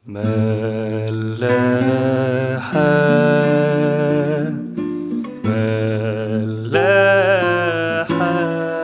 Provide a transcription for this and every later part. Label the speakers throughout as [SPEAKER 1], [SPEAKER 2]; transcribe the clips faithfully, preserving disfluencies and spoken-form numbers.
[SPEAKER 1] ملاحة ملاحة.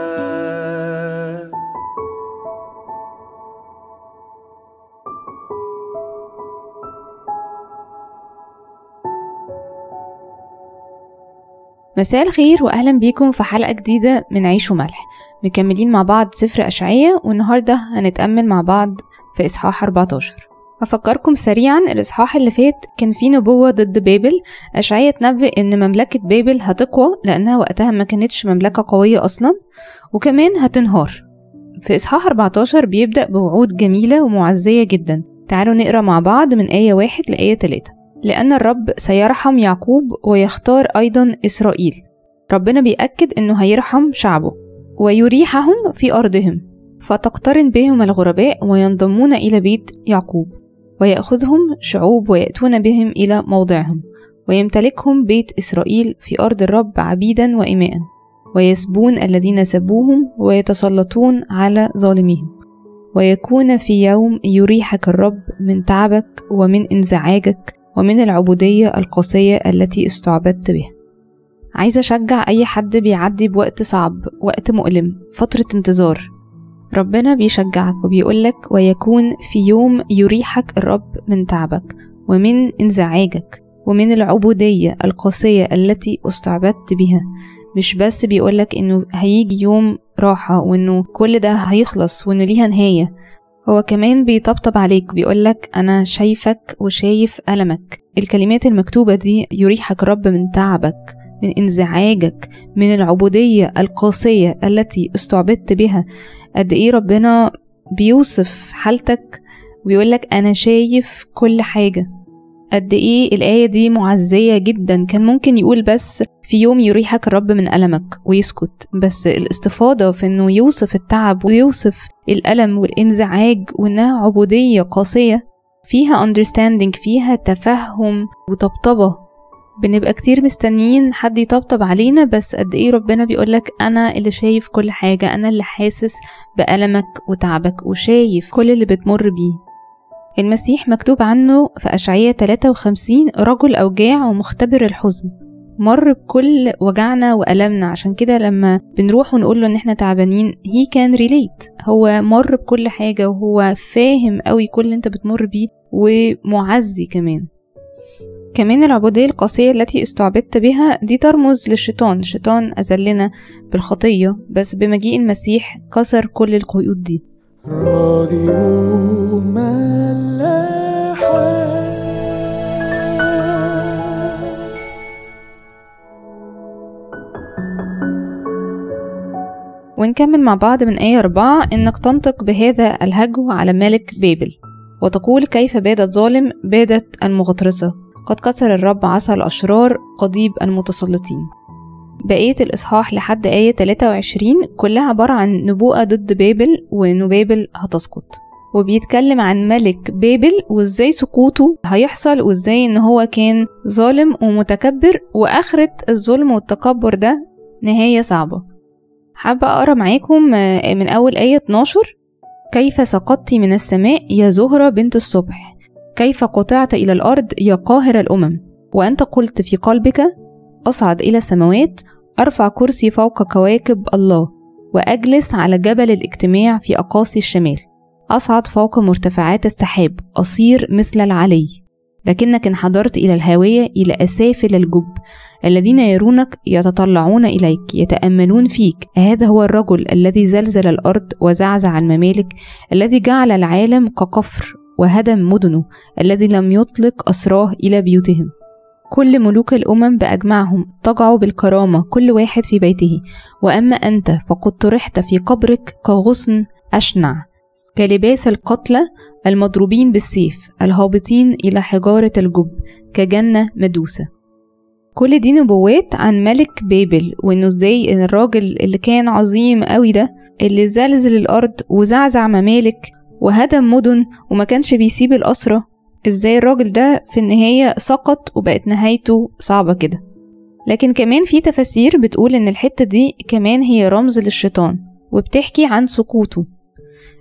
[SPEAKER 2] مساء الخير وأهلا بيكم في حلقة جديدة من عيش وملح. مكملين مع بعض سفر أشعية، والنهاردة هنتأمل مع بعض في إصحاح أربعة عشر. هفكركم سريعا، الإصحاح اللي فات كان فيه نبوة ضد بابل. أشعية تنبأ إن مملكة بابل هتقوى لأنها وقتها ما كانتش مملكة قوية أصلا، وكمان هتنهار. في إصحاح أربعة عشر بيبدأ بوعود جميلة ومعزية جدا. تعالوا نقرأ مع بعض من آية واحد لآية ثلاثة. لأن الرب سيرحم يعقوب ويختار أيضا إسرائيل. ربنا بيأكد إنه هيرحم شعبه ويريحهم في أرضهم، فتقترن بهم الغرباء وينضمون إلى بيت يعقوب، ويأخذهم شعوب ويأتون بهم إلى موضعهم، ويمتلكهم بيت إسرائيل في أرض الرب عبيدا وإماء، ويسبون الذين سبوهم ويتسلطون على ظالميهم. ويكون في يوم يريحك الرب من تعبك ومن انزعاجك ومن العبودية القاسية التي استعبدت بها. عايزة أشجع أي حد بيعدي بوقت صعب، وقت مؤلم، فترة انتظار. ربنا بيشجعك وبيقولك: ويكون في يوم يريحك الرب من تعبك ومن انزعاجك ومن العبودية القاسية التي استعبدت بها. مش بس بيقولك إنه هيجي يوم راحة وإنه كل ده هيخلص وإنه ليها نهاية، هو كمان بيطبطب عليك، بيقولك أنا شايفك وشايف ألمك. الكلمات المكتوبة دي: يريحك رب من تعبك، من انزعاجك، من العبودية القاسية التي استعبدت بها. قد إيه ربنا بيوصف حالتك وبيقولك أنا شايف كل حاجة. قد إيه الآية دي معزية جدا. كان ممكن يقول بس في يوم يريحك الرب من ألمك ويسكت، بس الاستفاضة في إنه يوصف التعب ويوصف الألم والانزعاج وإنها عبودية قاسية، فيها understanding، فيها تفهم وطبطبة. بنبقى كتير مستنيين حد يطبطب علينا، بس قد إيه ربنا بيقولك أنا اللي شايف كل حاجة، أنا اللي حاسس بألمك وتعبك وشايف كل اللي بتمر بيه. المسيح مكتوب عنه في أشعية ثلاثة وخمسين رجل أوجاع ومختبر الحزن، مر بكل وجعنا وألمنا. عشان كده لما بنروح ونقول له إن احنا تعبانين he can relate. هو مر بكل حاجة وهو فاهم قوي كل اللي انت بتمر بيه، ومعزي كمان. كمان العبودية القاسية التي استعبدت بها دي ترمز للشيطان. الشيطان أذلنا بالخطية، بس بمجيء المسيح كسر كل القيود دي.
[SPEAKER 1] راديو ملاحة.
[SPEAKER 2] ونكمل مع بعض من آية أربعة. إنك تنطق بهذا الهجو على ملك بابل وتقول: كيف باد الظالم، بادت المغطرسة، قد كسر الرب عصا الأشرار، قضيب المتسلطين. بقية الإصحاح لحد آية ثلاثة وعشرين كلها عبارة عن نبوءة ضد بابل وإنه بابل هتسقط، وبيتكلم عن ملك بابل وإزاي سقوطه هيحصل، وإزاي إن هو كان ظالم ومتكبر، وآخرة الظلم والتكبر ده نهاية صعبة. حابة أقرأ معاكم من أول آية اتناشر. كيف سقطت من السماء يا زهرة بنت الصبح، كيف قطعت إلى الأرض يا قاهر الأمم. وأنت قلت في قلبك: أصعد إلى السماوات، أرفع كرسي فوق كواكب الله، وأجلس على جبل الاجتماع في أقاصي الشمال، أصعد فوق مرتفعات السحاب، أصير مثل العلي. لكنك انحدرت إلى الهاوية، إلى أسافل الجب. الذين يرونك يتطلعون إليك، يتأملون فيك. هذا هو الرجل الذي زلزل الأرض وزعزع الممالك، الذي جعل العالم كقفر وهدم مدنه، الذي لم يطلق أسراه إلى بيوتهم. كل ملوك الأمم بأجمعهم طغوا بالكرامة، كل واحد في بيته. وأما أنت فقد طرحت في قبرك كغصن أشنع، كلباس القتلى المضروبين بالسيف، الهابطين إلى حجارة الجب، كجنة مدوسة. كل دي نبوات عن ملك بابل، وإنه إزاي إن الراجل اللي كان عظيم قوي ده، اللي زلزل الأرض وزعزع ممالك وهدم مدن وما كانش بيسيب الأسرة، إزاي الراجل ده في النهاية سقط وبقت نهايته صعبة كده. لكن كمان في تفاسير بتقول إن الحتة دي كمان هي رمز للشيطان وبتحكي عن سقوطه.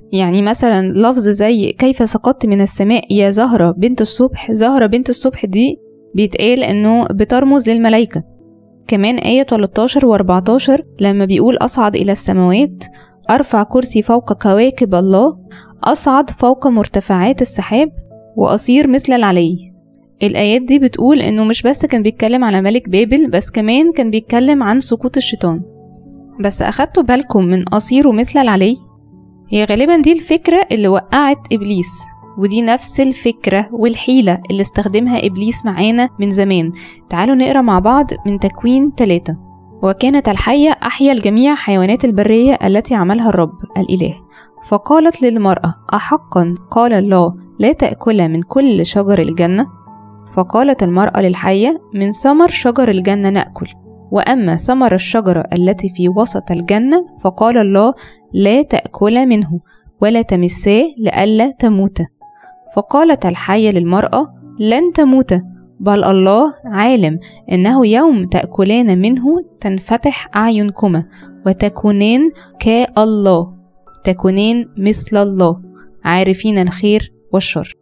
[SPEAKER 2] يعني مثلا لفظ زي كيف سقطت من السماء يا زهرة بنت الصبح، زهرة بنت الصبح دي بيتقال انه بترمز للملائكة. كمان آية تلتاشر واربعتاشر لما بيقول أصعد إلى السماوات، أرفع كرسي فوق كواكب الله، أصعد فوق مرتفعات السحاب، وأصير مثل العلي. الآيات دي بتقول إنه مش بس كان بيتكلم على ملك بابل، بس كمان كان بيتكلم عن سقوط الشيطان. بس أخدتوا بالكم من أصير مثل العلي؟ هي غالبا دي الفكرة اللي وقعت إبليس، ودي نفس الفكرة والحيلة اللي استخدمها إبليس معانا من زمان. تعالوا نقرأ مع بعض من تكوين ثلاثة. وكانت الحية أحيا الجميع حيوانات البرية التي عملها الرب الإله، فقالت للمرأة أحقا قال الله لا تأكل من كل شجر الجنة؟ فقالت المرأة للحية من ثمر شجر الجنة نأكل، وأما ثمر الشجرة التي في وسط الجنة فقال الله لا تأكل منه ولا تمساه لئلا تموت. فقالت الحية للمرأة لن تموت، بل الله عالم إنه يوم تأكلان منه تنفتح أعينكما وتكونان كالله، تكونان مثل الله عارفين الخير والشر.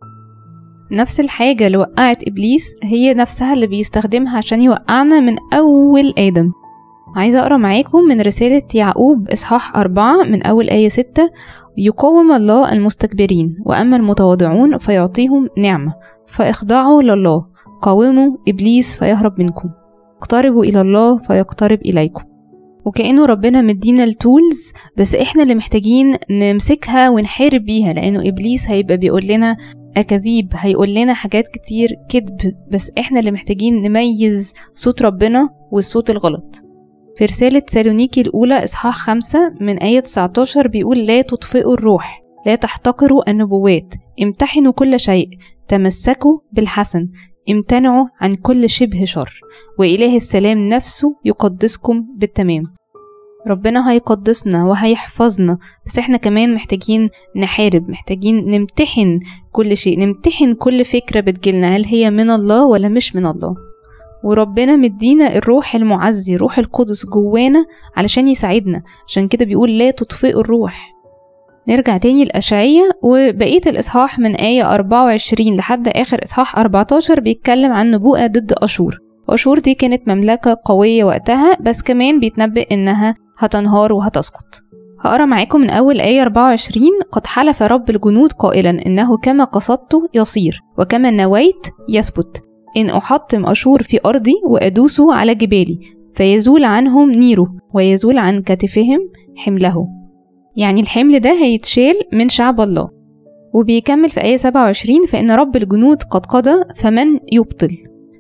[SPEAKER 2] نفس الحاجة اللي وقعت إبليس هي نفسها اللي بيستخدمها عشان يوقعنا من أول آدم. عايزة أقرأ معاكم من رسالة يعقوب إصحاح أربعة من أول آية ستة. يقوم الله المستكبرين، وأما المتواضعون فيعطيهم نعمة، فاخضعوا لله. قاوموا إبليس فيهرب منكم، اقتربوا إلى الله فيقترب إليكم. وكأنه ربنا مدينا التولز، بس إحنا اللي محتاجين نمسكها ونحارب بيها، لأنه إبليس هيبقى بيقول لنا أكاذيب، هيقول لنا حاجات كتير كذب، بس إحنا اللي محتاجين نميز صوت ربنا والصوت الغلط. في رسالة سالونيكي الأولى إصحاح خمسة من آية تسعتاشر بيقول لا تطفئوا الروح، لا تحتقروا النبوات، امتحنوا كل شيء، تمسكوا بالحسن، امتنعوا عن كل شبه شر، وإله السلام نفسه يقدسكم بالتمام. ربنا هيقدسنا وهيحفظنا، بس احنا كمان محتاجين نحارب، محتاجين نمتحن كل شيء، نمتحن كل فكرة بتجيلنا هل هي من الله ولا مش من الله. وربنا مدينا الروح المعزي، روح القدس جوانا علشان يساعدنا، عشان كده بيقول لا تطفئوا الروح. نرجع تاني الأشعية، وبقية الإصحاح من آية أربعة وعشرين لحد آخر إصحاح أربعتاشر بيتكلم عن نبوءة ضد أشور. أشور دي كانت مملكة قوية وقتها، بس كمان بيتنبئ إنها هتنهار وهتسقط. هقرأ معاكم من أول آية أربعة وعشرين. قد حلف رب الجنود قائلا إنه كما قصدت يصير وكما نويت يثبت، إن أحطم أشور في أرضي وأدوسه على جبالي، فيزول عنهم نيره ويزول عن كتفهم حمله. يعني الحمل ده هيتشال من شعب الله. وبيكمل في آية سبعة وعشرين فإن رب الجنود قد قضى فمن يبطل،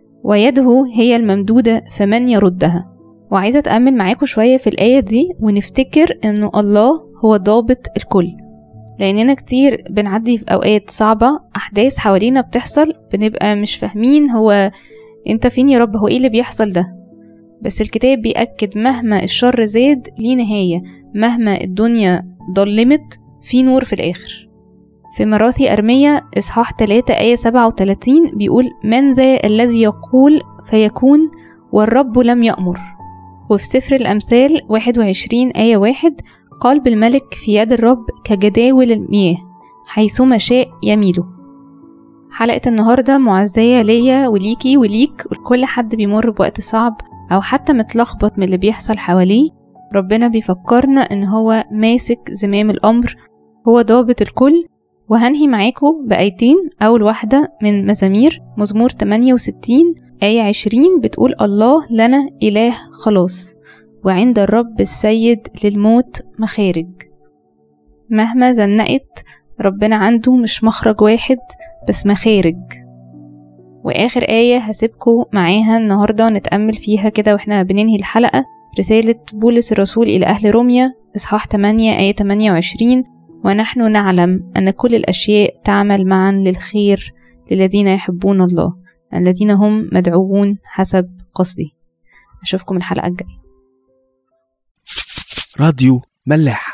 [SPEAKER 2] ويده هي الممدودة فمن يردها. وعايزة أتأمل معاكم شوية في الآية دي ونفتكر إنه الله هو ضابط الكل، لأننا كتير بنعدي في أوقات صعبة، أحداث حوالينا بتحصل بنبقى مش فاهمين هو أنت فين يا رب، هو إيه اللي بيحصل ده. بس الكتاب بيأكد مهما الشر زاد ليه نهاية، مهما الدنيا ضلمت في نور في الآخر. في مراثي أرمية إصحاح ثلاثة آية سبعة وثلاثين بيقول من ذا الذي يقول فيكون والرب لم يأمر. وفي سفر الأمثال واحد وعشرين آية واحد قلب الملك في يد الرب كجداول المياه حيثما شاء يميله. حلقة النهاردة معزية ليا وليكي وليك ولكل حد بيمر بوقت صعب أو حتى متلخبط من اللي بيحصل حواليه. ربنا بيفكرنا إن هو ماسك زمام الأمر، هو ضابط الكل. وهنهي معاكم بآيتين. أول واحدة من مزامير مزمور ثمانية وستين آية عشرين بتقول الله لنا إله خلاص، وعند الرب السيد للموت مخارج. مهما زنقت ربنا عنده مش مخرج واحد بس مخارج. وآخر آية هسيبكم معاها النهاردة نتأمل فيها كده واحنا بننهي الحلقة، رسالة بولس الرسول إلى أهل روميا إصحاح ثمانية آية ثمانية وعشرين ونحن نعلم أن كل الأشياء تعمل معا للخير للذين يحبون الله الذين هم مدعوون حسب قصده. أشوفكم الحلقة الجاية.
[SPEAKER 3] راديو ملاح.